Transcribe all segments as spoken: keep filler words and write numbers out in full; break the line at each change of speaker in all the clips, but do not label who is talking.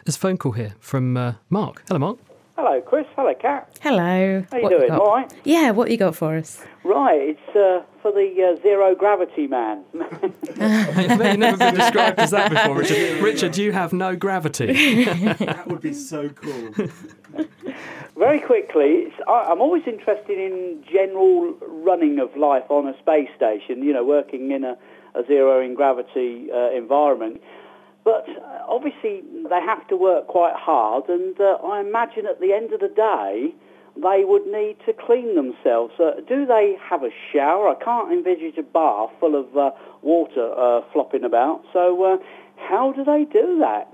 There's a phone call here from uh, Mark. Hello, Mark.
Hello, Chris. Hello, Kat.
Hello.
How you
What
doing?
got?
All right?
Yeah, what you got for us?
Right, it's uh, for the uh, zero gravity man.
You've never been described as that before, Richard. Richard, you have no gravity.
That would be so cool.
Very quickly, it's, I, I'm always interested in general running of life on a space station, you know, working in a, a zero in gravity uh, environment. But uh, obviously they have to work quite hard, and uh, I imagine at the end of the day they would need to clean themselves. Uh, do they have a shower? I can't envisage a bath full of uh, water uh, flopping about. So uh, how do they do that?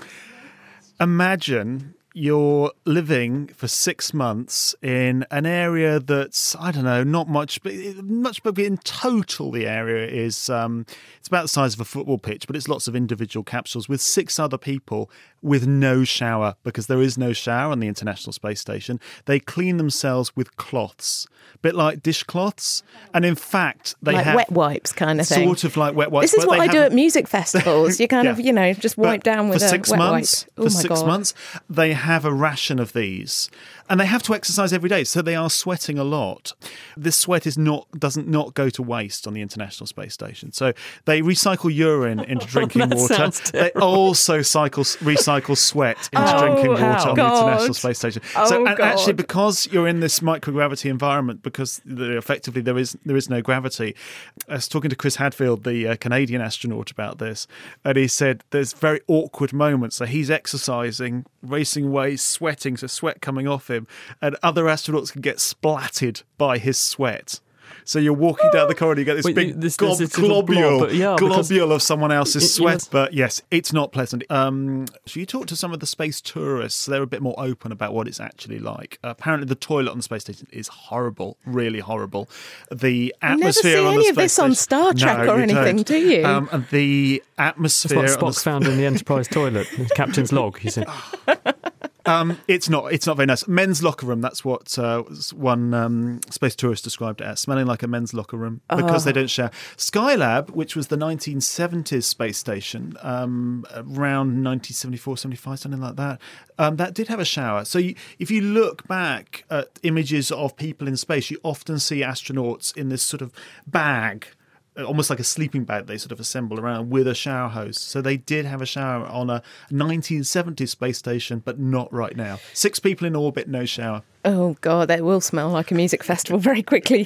Imagine you're living for six months in an area that's, I don't know, not much, but much, but in total the area is, um, it's about the size of a football pitch, but it's lots of individual capsules with six other people with no shower, because there is no shower on the International Space Station. They clean themselves with cloths, a bit like dishcloths. And in fact, they
like
have...
wet wipes kind of thing.
Sort of like wet wipes.
This is
but
what I
they
do
have-
at music festivals. You kind
Yeah.
of, you know, just wipe
But
down with
for
a
six
wet
months,
wipe. Oh
For
my
six
God.
months, they have a ration of these, and they have to exercise every day, so they are sweating a lot. This sweat is not doesn't not go to waste on the International Space Station. So they recycle urine into drinking
That
water.
sounds
They also cycle recycle sweat into
Oh,
drinking water
how?
on the
God.
International Space Station.
Oh,
so and actually,
God.
because you're in this microgravity environment, because the, effectively there is there is no gravity. I was talking to Chris Hadfield, the uh, Canadian astronaut, about this, and he said there's very awkward moments. So he's exercising, racing away, sweating, so sweat coming off him, and other astronauts can get splatted by his sweat. So you're walking down the corridor, you get this
Wait,
big
this-
glob-
this little
globule,
blob, but yeah, because-
globule of someone else's
Y-
sweat.
yes.
But yes, it's not pleasant. Um, so you talk to some of the space tourists, they're a bit more open about what it's actually like. Uh, apparently the toilet on the space station is horrible, really horrible. The
You never
atmosphere
see
on
any
the
of
space
this on
station-
Star Trek
No,
or
you
anything,
don't.
do you?
Um, and the
That's
atmosphere...
what
on the
Spock's found in the Enterprise toilet, the captain's log, he said.
Um, it's not. It's not very nice. Men's locker room. That's what uh, one um, space tourist described it as, smelling like a men's locker room because they don't shower. Skylab, which was the nineteen seventies space station, um, around nineteen seventy-four, seventy-five, something like that. Um, that did have a shower. So you, if you look back at images of people in space, you often see astronauts in this sort of bag, almost like a sleeping bag they sort of assemble around with a shower hose. So they did have a shower on a nineteen seventies space station, but not right now. Six people in orbit, no shower.
Oh, God, that will smell like a music festival very quickly.